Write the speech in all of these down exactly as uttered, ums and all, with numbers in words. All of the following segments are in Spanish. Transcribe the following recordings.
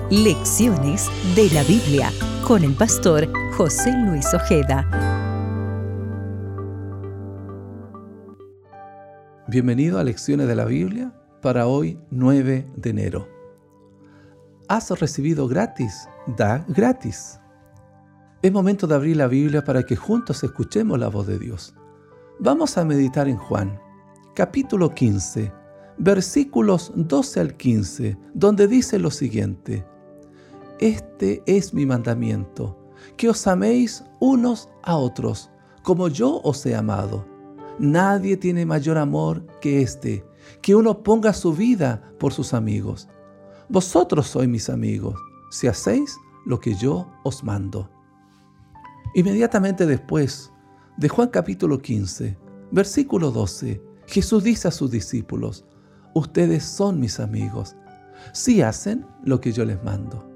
Lecciones de la Biblia con el pastor José Luis Ojeda. Bienvenido a Lecciones de la Biblia para hoy, nueve de enero. ¿Has recibido gratis? Da gratis. Es momento de abrir la Biblia para que juntos escuchemos la voz de Dios. Vamos a meditar en Juan, capítulo quince, versículos doce al quince, donde dice lo siguiente: Este es mi mandamiento, que os améis unos a otros, como yo os he amado. Nadie tiene mayor amor que este, que uno ponga su vida por sus amigos. Vosotros sois mis amigos, si hacéis lo que yo os mando. Inmediatamente después de Juan capítulo quince, versículo doce, Jesús dice a sus discípulos: Ustedes son mis amigos, si hacen lo que yo les mando.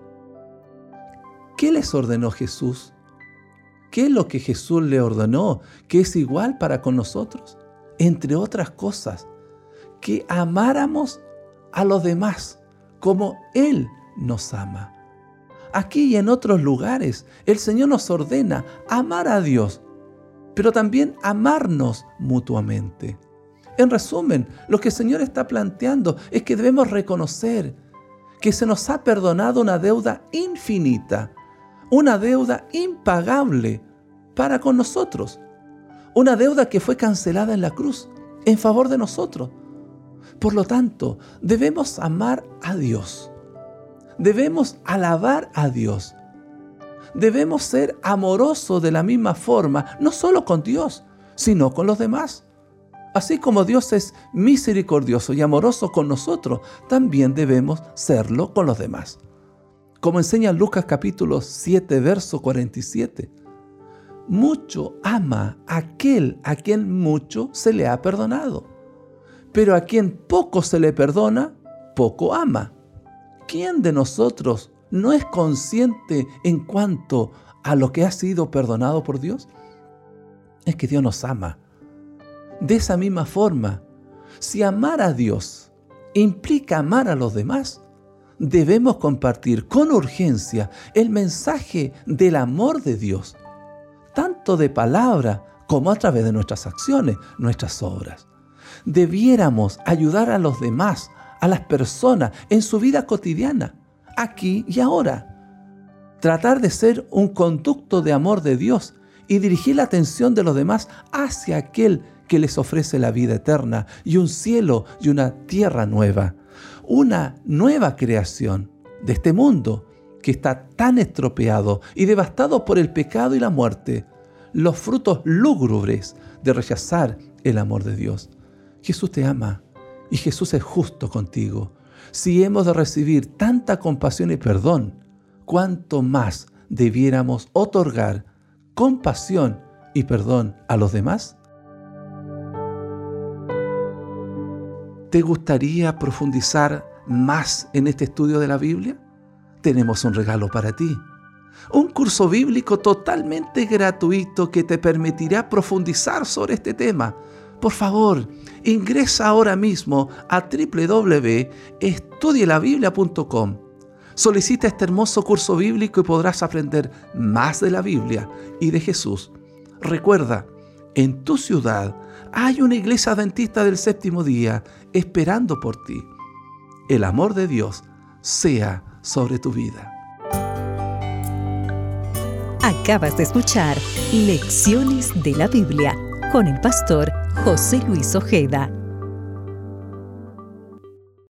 ¿Qué les ordenó Jesús? ¿Qué es lo que Jesús le ordenó que es igual para con nosotros? Entre otras cosas, que amáramos a los demás como Él nos ama. Aquí y en otros lugares, el Señor nos ordena amar a Dios, pero también amarnos mutuamente. En resumen, lo que el Señor está planteando es que debemos reconocer que se nos ha perdonado una deuda infinita, una deuda impagable para con nosotros, una deuda que fue cancelada en la cruz en favor de nosotros. Por lo tanto, debemos amar a Dios, debemos alabar a Dios, debemos ser amorosos de la misma forma, no solo con Dios, sino con los demás. Así como Dios es misericordioso y amoroso con nosotros, también debemos serlo con los demás. Como enseña Lucas capítulo siete, verso cuarenta y siete. Mucho ama aquel a quien mucho se le ha perdonado, pero a quien poco se le perdona, poco ama. ¿Quién de nosotros no es consciente en cuanto a lo que ha sido perdonado por Dios? Es que Dios nos ama. De esa misma forma, si amar a Dios implica amar a los demás, debemos compartir con urgencia el mensaje del amor de Dios, tanto de palabra como a través de nuestras acciones, nuestras obras. Debiéramos ayudar a los demás, a las personas en su vida cotidiana, aquí y ahora. Tratar de ser un conducto de amor de Dios y dirigir la atención de los demás hacia aquel que les ofrece la vida eterna y un cielo y una tierra nueva. Una nueva creación de este mundo que está tan estropeado y devastado por el pecado y la muerte, los frutos lúgubres de rechazar el amor de Dios. Jesús te ama y Jesús es justo contigo. Si hemos de recibir tanta compasión y perdón, ¿cuánto más debiéramos otorgar compasión y perdón a los demás? ¿Te gustaría profundizar más en este estudio de la Biblia? Tenemos un regalo para ti. Un curso bíblico totalmente gratuito que te permitirá profundizar sobre este tema. Por favor, ingresa ahora mismo a doble u doble u doble u punto estudie la biblia punto com. Solicita este hermoso curso bíblico y podrás aprender más de la Biblia y de Jesús. Recuerda, en tu ciudad hay una iglesia adventista del séptimo día esperando por ti. El amor de Dios sea sobre tu vida. Acabas de escuchar Lecciones de la Biblia con el pastor José Luis Ojeda.